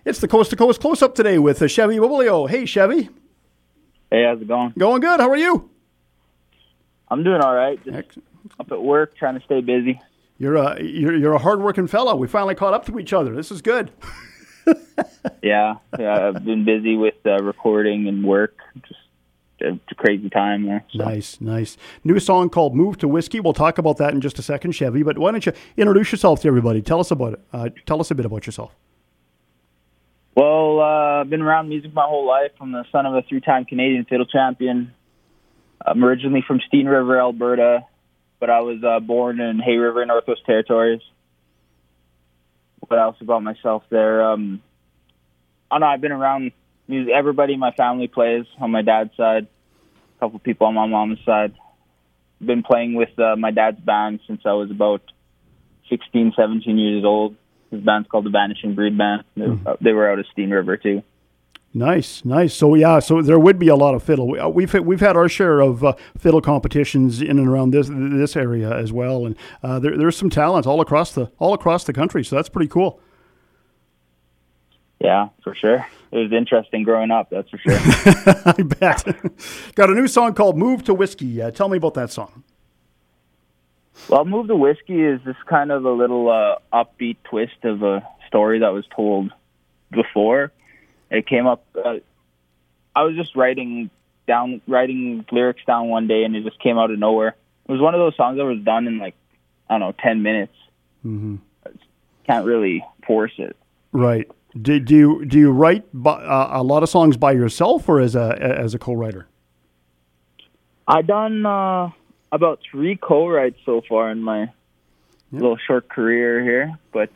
It's the Coast to Coast Close-Up today with Chevy Bolio. Hey, Chevy. Hey, how's it going? Going good. How are you? I'm doing all right. Just up at work, trying to stay busy. You're a hard-working fella. We finally caught up to each other. This is good. Yeah. I've been busy with recording and work. Just a crazy time there. So. Nice. New song called "Move to Whiskey." We'll talk about that in just a second, Chevy. But why don't you introduce yourself to everybody? Tell us about it. Tell us a bit about yourself. Well, I've been around music my whole life. I'm the son of a 3-time Canadian fiddle champion. I'm originally from Steen River, Alberta, but I was born in Hay River, Northwest Territories. What else about myself there? I don't know. I've been around music. Everybody in my family plays on my dad's side. A couple people on my mom's side. Been playing with my dad's band since I was about 16, 17 years old. His band's called the Vanishing Breed Band. They were out of Steen River too. Nice. So there would be a lot of fiddle. We've had our share of fiddle competitions in and around this area as well, and there's some talent all across the country. So that's pretty cool. Yeah, for sure. It was interesting growing up. That's for sure. I bet. Got a new song called "Move to Whiskey." Tell me about that song. Well, "Move to Whiskey" is this kind of a little upbeat twist of a story that was told before. It came up. I was just writing lyrics down one day, and it just came out of nowhere. It was one of those songs that was done in 10 minutes. Mm-hmm. Can't really force it. Right. Do you write a lot of songs by yourself or as a co-writer? I've done about 3 co-writes so far in my little short career here, but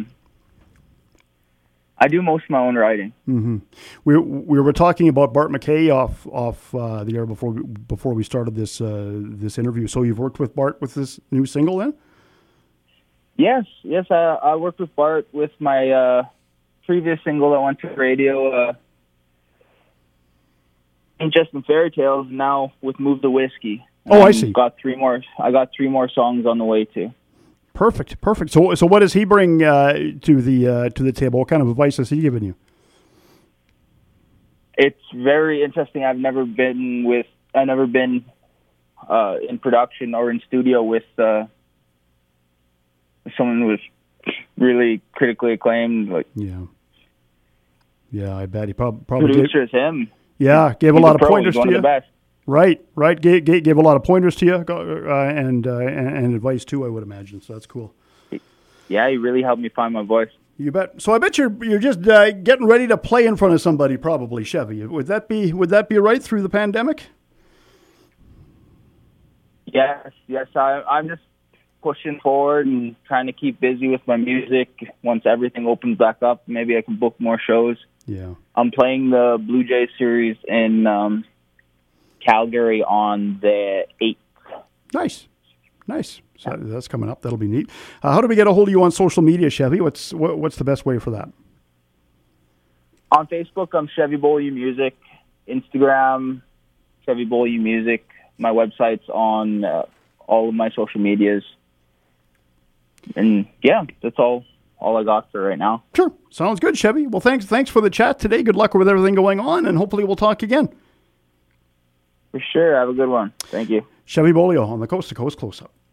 I do most of my own writing. Mm-hmm. We were talking about Bart McKay off the air before we started this interview. So you've worked with Bart with this new single, then? Yes. I worked with Bart with my previous single that went to radio, "Ain't Just in Fairy Tales." Now with "Move to Whiskey." I see. I got 3 more songs on the way too. Perfect. So what does he bring to the table? What kind of advice has he given you? It's very interesting. I've never been in production or in studio with someone who was really critically acclaimed. Yeah, I bet he probably producer is him. Yeah, gave a lot of pointers to you. One of the best. Right. Gave a lot of pointers to you and advice too, I would imagine. So that's cool. Yeah, he really helped me find my voice. You bet. So I bet you're just getting ready to play in front of somebody, probably, Chevy. Would that be right through the pandemic? Yes. I'm just pushing forward and trying to keep busy with my music. Once everything opens back up, maybe I can book more shows. Yeah. I'm playing the Blue Jays series in Calgary on the 8th. Nice. So that's coming up. That'll be neat. How do we get a hold of you on social media, Chevy? What's the best way for that? On Facebook, I'm Chevy Bolio Music. Instagram, Chevy Bolio Music. My website's on all of my social medias. And yeah, that's all I got for right now. Sure. Sounds good, Chevy. Well, thanks for the chat today. Good luck with everything going on, and hopefully we'll talk again. For sure. Have a good one. Thank you. Chevy Bolio on the Coast to Coast Close-Up.